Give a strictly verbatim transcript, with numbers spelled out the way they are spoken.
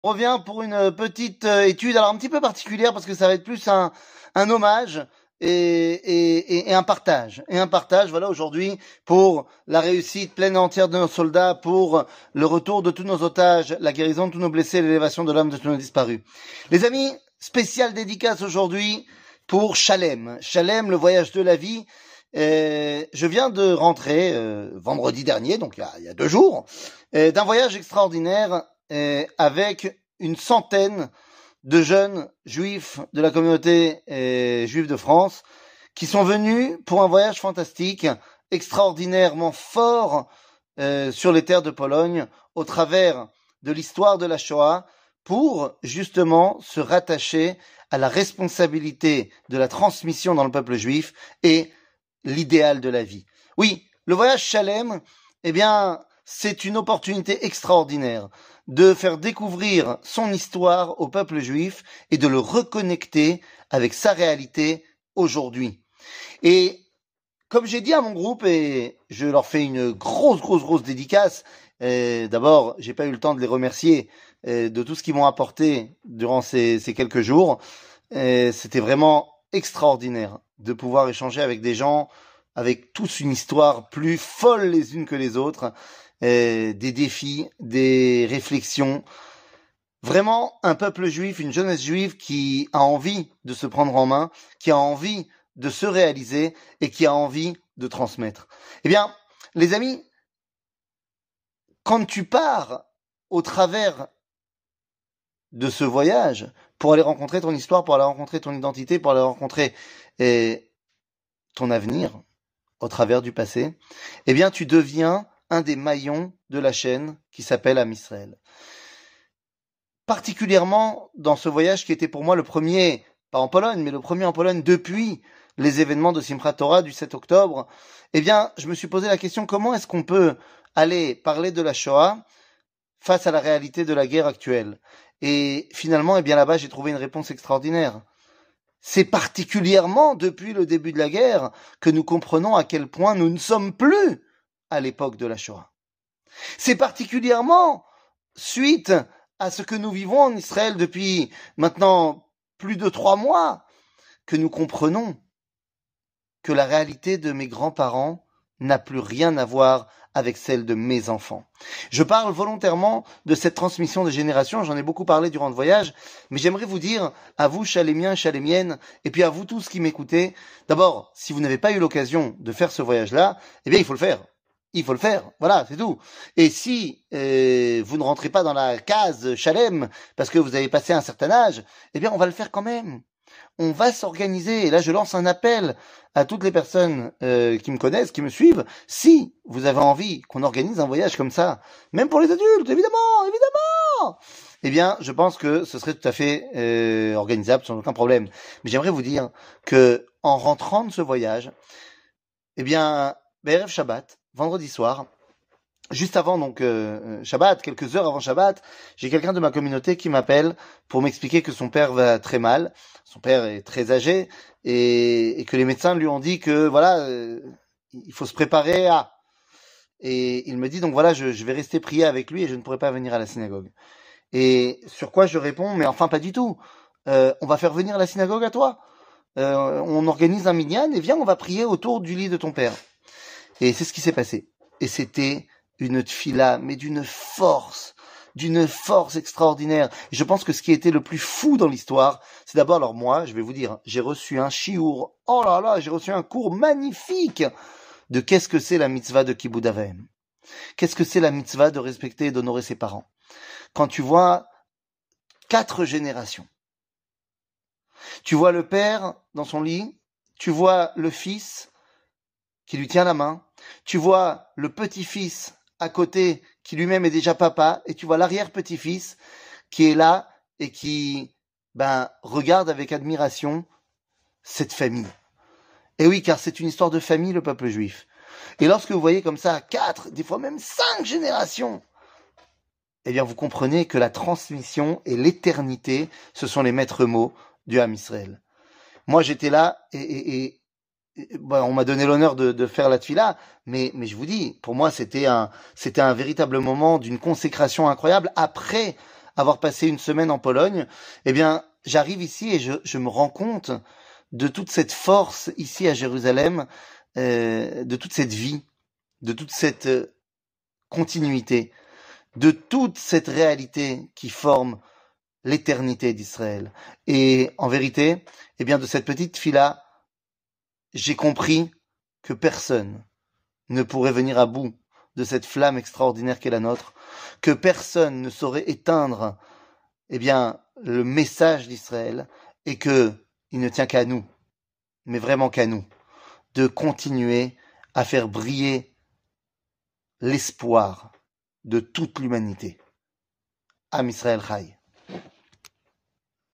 On revient pour une petite euh, étude, alors un petit peu particulière parce que ça va être plus un, un hommage et, et, et, et un partage. Et un partage, voilà, aujourd'hui, pour la réussite pleine et entière de nos soldats, pour le retour de tous nos otages, la guérison de tous nos blessés et l'élévation de l'âme de tous nos disparus. Les amis, spéciale dédicace aujourd'hui pour Chalem. Chalem, le voyage de la vie. Euh, je viens de rentrer euh, vendredi dernier, donc il y a, il y a deux jours, euh, d'un voyage extraordinaire euh, avec une centaine de jeunes juifs de la communauté euh, juive de France qui sont venus pour un voyage fantastique, extraordinairement fort euh, sur les terres de Pologne, au travers de l'histoire de la Shoah, pour justement se rattacher à la responsabilité de la transmission dans le peuple juif et l'idéal de la vie. Oui, le voyage Chalem, eh bien, c'est une opportunité extraordinaire de faire découvrir son histoire au peuple juif et de le reconnecter avec sa réalité aujourd'hui. Et comme j'ai dit à mon groupe, et je leur fais une grosse, grosse, grosse dédicace, euh, d'abord, j'ai pas eu le temps de les remercier euh, de tout ce qu'ils m'ont apporté durant ces, ces quelques jours. Euh, c'était vraiment extraordinaire de pouvoir échanger avec des gens avec tous une histoire plus folle les unes que les autres, euh, des défis, des réflexions. Vraiment un peuple juif, une jeunesse juive qui a envie de se prendre en main, qui a envie de se réaliser et qui a envie de transmettre. Eh bien, les amis, quand tu pars au travers de ce voyage pour aller rencontrer ton histoire, pour aller rencontrer ton identité, pour aller rencontrer eh, ton avenir au travers du passé, eh bien, tu deviens un des maillons de la chaîne qui s'appelle Am Israël. Particulièrement dans ce voyage qui était pour moi le premier, pas en Pologne, mais le premier en Pologne depuis les événements de Simchat Torah du sept octobre, eh bien, je me suis posé la question, comment est-ce qu'on peut aller parler de la Shoah face à la réalité de la guerre actuelle? Et finalement, eh bien, là-bas, j'ai trouvé une réponse extraordinaire. C'est particulièrement depuis le début de la guerre que nous comprenons à quel point nous ne sommes plus à l'époque de la Shoah. C'est particulièrement suite à ce que nous vivons en Israël depuis maintenant plus de trois mois que nous comprenons que la réalité de mes grands-parents n'a plus rien à voir avec celle de mes enfants. Je parle volontairement de cette transmission des générations, j'en ai beaucoup parlé durant le voyage, mais j'aimerais vous dire, à vous, chalémiens, chalémiennes, et puis à vous tous qui m'écoutez, d'abord, si vous n'avez pas eu l'occasion de faire ce voyage-là, eh bien, il faut le faire. Il faut le faire, voilà, c'est tout. Et si euh, vous ne rentrez pas dans la case Chalem, parce que vous avez passé un certain âge, eh bien, on va le faire quand même. On va s'organiser. Et là, je lance un appel à toutes les personnes euh, qui me connaissent, qui me suivent. Si vous avez envie qu'on organise un voyage comme ça, même pour les adultes, évidemment, évidemment, eh bien, je pense que ce serait tout à fait euh, organisable, sans aucun problème. Mais j'aimerais vous dire que en rentrant de ce voyage, eh bien, Erev Shabbat, vendredi soir, juste avant donc euh, Shabbat, quelques heures avant Shabbat, j'ai quelqu'un de ma communauté qui m'appelle pour m'expliquer que son père va très mal, son père est très âgé et, et que les médecins lui ont dit que voilà, euh, il faut se préparer à. Et il me dit donc voilà, je, je vais rester prier avec lui et je ne pourrai pas venir à la synagogue. Et sur quoi je réponds, mais enfin pas du tout. Euh, on va faire venir la synagogue à toi. Euh, on organise un minyan et viens, on va prier autour du lit de ton père. Et c'est ce qui s'est passé. Et c'était une tfila, mais d'une force, d'une force extraordinaire. Et je pense que ce qui était le plus fou dans l'histoire, c'est d'abord, alors moi, je vais vous dire, j'ai reçu un shiur, oh là là, j'ai reçu un cours magnifique de qu'est-ce que c'est la mitzvah de Kibud Avaim. Qu'est-ce que c'est la mitzvah de respecter et d'honorer ses parents. Quand tu vois quatre générations, tu vois le père dans son lit, tu vois le fils qui lui tient la main, tu vois le petit-fils à côté qui lui-même est déjà papa, et tu vois l'arrière-petit-fils qui est là et qui ben, regarde avec admiration cette famille. Et oui, car c'est une histoire de famille, le peuple juif. Et lorsque vous voyez comme ça quatre, des fois même cinq générations, eh bien vous comprenez que la transmission et l'éternité, ce sont les maîtres mots du Ham Israël. Moi j'étais là et, et, et Bon, on m'a donné l'honneur de, de faire la tfila, mais, mais je vous dis, pour moi, c'était un, c'était un véritable moment d'une consécration incroyable après avoir passé une semaine en Pologne, eh bien, j'arrive ici et je, je me rends compte de toute cette force ici à Jérusalem, euh, de toute cette vie, de toute cette euh, continuité, de toute cette réalité qui forme l'éternité d'Israël. Et en vérité, eh bien, de cette petite fille-là, j'ai compris que personne ne pourrait venir à bout de cette flamme extraordinaire qu'est la nôtre, que personne ne saurait éteindre, eh bien, le message d'Israël, et que il ne tient qu'à nous, mais vraiment qu'à nous, de continuer à faire briller l'espoir de toute l'humanité. Am Israël Chai.